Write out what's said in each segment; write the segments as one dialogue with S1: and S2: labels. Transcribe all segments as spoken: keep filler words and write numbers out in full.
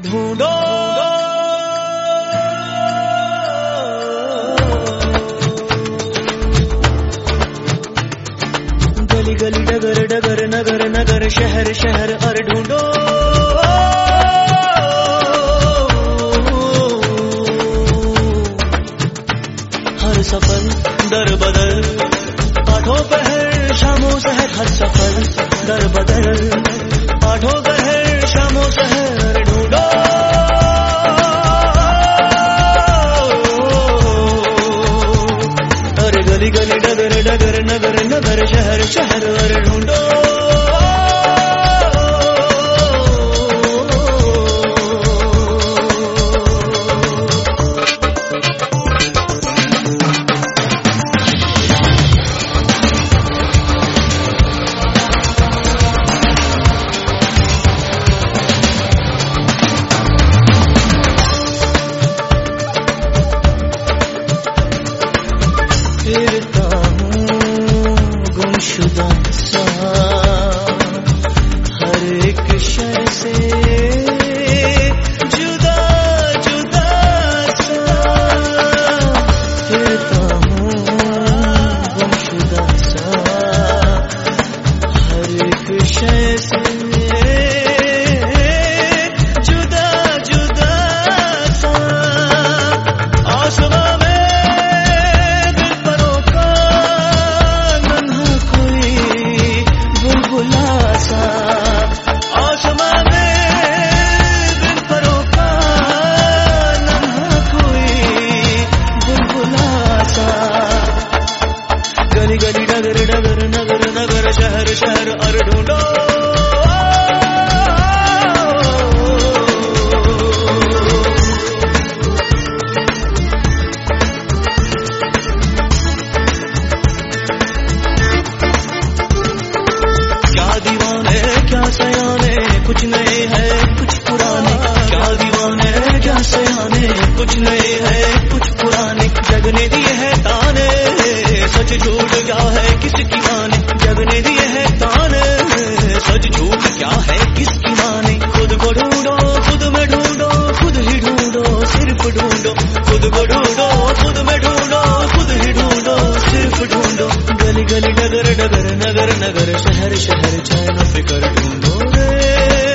S1: ढूंढो गली गली डगर डगर नगर नगर शहर शहर और ढूंढो हर सफर दर बदल आठों पहर शामों शहर हर सफर दर बदल आठों पहर शामों शहर ढूंढो अरे गली गली डगर डगर नगर नगर शहर शहर और ढूंढो फिरता हूँ गुमशुदा सा हर एक शय से जुदा जुदा सा फिरता हूँ गुमशुदा सा हर एक शय से जुदा जुदा सा आसमां में गली गली डगर डगर नगर नगर शहर शहर और ढूंढो क्या दीवाने क्या सयाने कुछ नए है कुछ पुराने क्या दीवाने क्या सयाने कुछ नए है कुछ पुराने जगने दिए है ताने सच झूठ क्या है किसकी माने जगने दिए है ताने सच झूठ क्या है किसकी माने खुद को ढूंढो खुद में ढूंढो खुद ही ढूंढो सिर्फ ढूंढो खुद को ढूंढो खुद में ढूंढो खुद ही ढूंढो सिर्फ ढूंढो गली गली डगर डगर नगर नगर शहर शहर चैन फिकर ढूंढो रे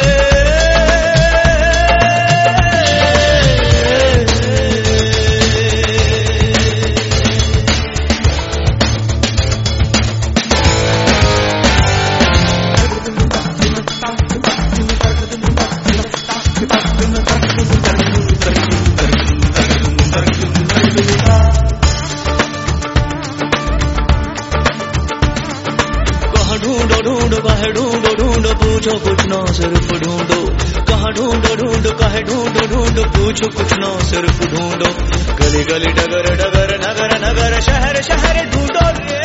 S1: ढूंढो ढूंढो कहे ढूंढो ढूंढो पूछो कुछ ना सिर्फ ढूंढो कहाँ ढूंढो ढूंढो कहे ढूंढो ढूंढो पूछो कुछ ना सिर्फ ढूंढो गली गली डगर डगर नगर नगर शहर शहर ढूंढो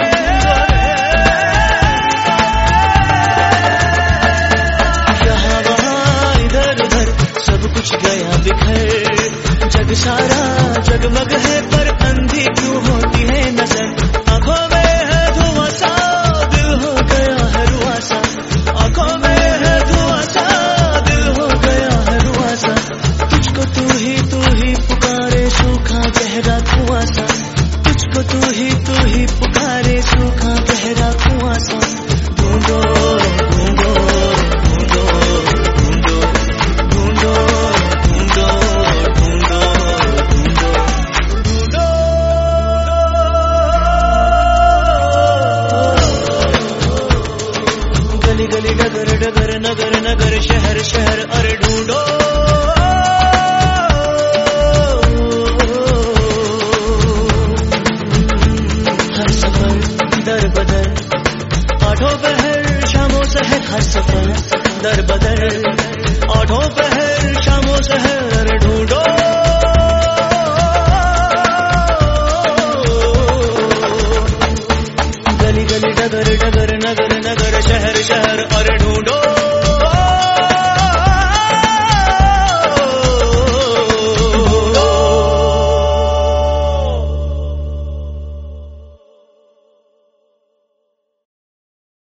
S1: यहाँ वहाँ इधर उधर सब कुछ गया बिखर जग सारा जगमग है पर अंधी क्यों होती है नजर आंखों में है धुआं सा दिल हो गया है रुआ सा आंखों में है धुआं सा दिल हो गया है रुआ सा तुझको तू ही तू ही पुकारे सूखा गहरा कुआं सा तुझको तू ही तू ही पुकारे सूखा गहरा कुआं सा ढूंढो ढूंढो ढूंढो ढूंढो ढूंढो ढूंढो ढूंढो ढूंढो गली गली डगर डगर नगर नगर शहर शहर और ढूंढो हर सफर दर बदल आठों पहर शामों शहर हर सफर दर बदल आठों पहर शामों शहर ढूंढो गली गली डगर डगर नगर नगर शहर